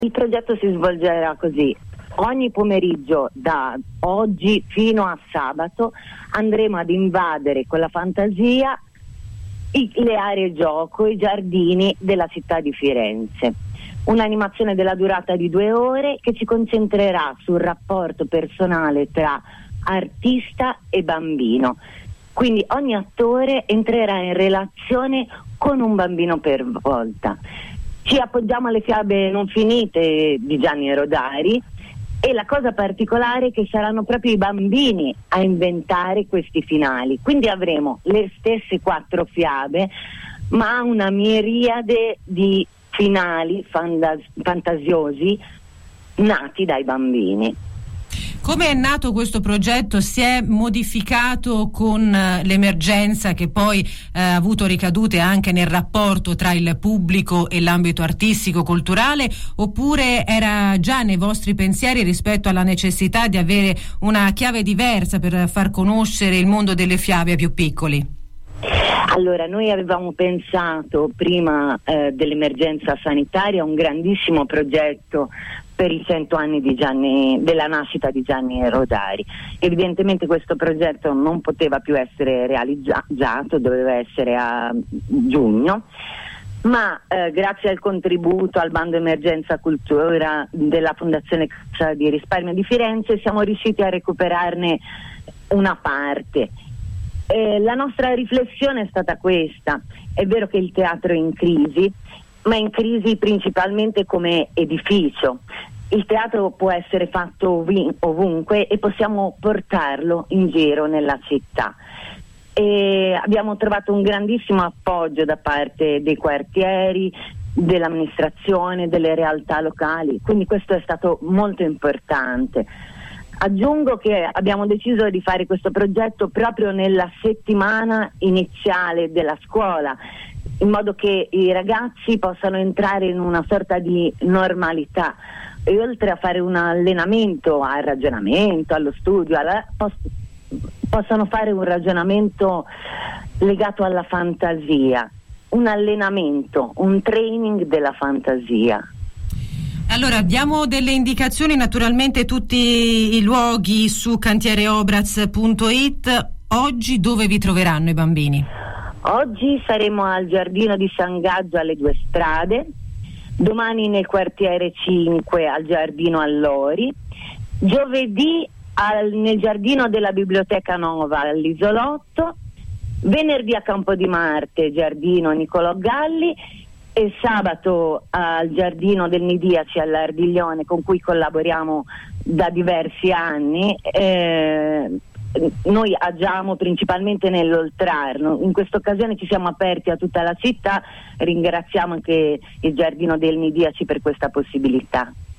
Il progetto si svolgerà così: ogni pomeriggio da oggi fino a sabato andremo ad invadere con la fantasia le aree gioco, i giardini della città di Firenze. Un'animazione della durata di 2 ore che si concentrerà sul rapporto personale tra artista e bambino. Quindi ogni attore entrerà in relazione con un bambino per volta. Ci appoggiamo alle fiabe non finite di Gianni Rodari, e la cosa particolare è che saranno proprio i bambini a inventare questi finali. Quindi avremo le stesse 4 fiabe, ma una miriade di finali fantasiosi nati dai bambini. Come è nato questo progetto? Si è modificato con l'emergenza, che poi ha avuto ricadute anche nel rapporto tra il pubblico e l'ambito artistico, culturale, oppure era già nei vostri pensieri rispetto alla necessità di avere una chiave diversa per far conoscere il mondo delle fiabe ai più piccoli? Allora, noi avevamo pensato prima dell'emergenza sanitaria un grandissimo progetto per i 100 anni della nascita di Gianni Rodari. Evidentemente questo progetto non poteva più essere realizzato, doveva essere a giugno, ma grazie al contributo al bando emergenza cultura della Fondazione Cassa di Risparmio di Firenze siamo riusciti a recuperarne una parte. La nostra riflessione è stata questa: è vero che il teatro è in crisi, ma è in crisi principalmente come edificio. Il teatro può essere fatto ovunque e possiamo portarlo in giro nella città. E abbiamo trovato un grandissimo appoggio da parte dei quartieri, dell'amministrazione, delle realtà locali, quindi questo è stato molto importante. Aggiungo che abbiamo deciso di fare questo progetto proprio nella settimana iniziale della scuola, in modo che i ragazzi possano entrare in una sorta di normalità, e oltre a fare un allenamento al ragionamento, allo studio, possano fare un ragionamento legato alla fantasia, un allenamento, un training della fantasia. Allora, diamo delle indicazioni, naturalmente tutti i luoghi su cantiereobraz.it. Oggi dove vi troveranno i bambini? Oggi saremo al Giardino di San Gaggio alle 2 Strade, domani nel quartiere 5 al Giardino Allori, giovedì nel Giardino della Biblioteca Nova all'Isolotto, venerdì a Campodimarte, Giardino Niccolò Galli, e sabato al Giardino del Nidiaci all'Ardiglione, con cui collaboriamo da diversi anni. Noi agiamo principalmente nell'Oltrarno, in questa occasione ci siamo aperti a tutta la città, ringraziamo anche il Giardino del Nidiaci per questa possibilità.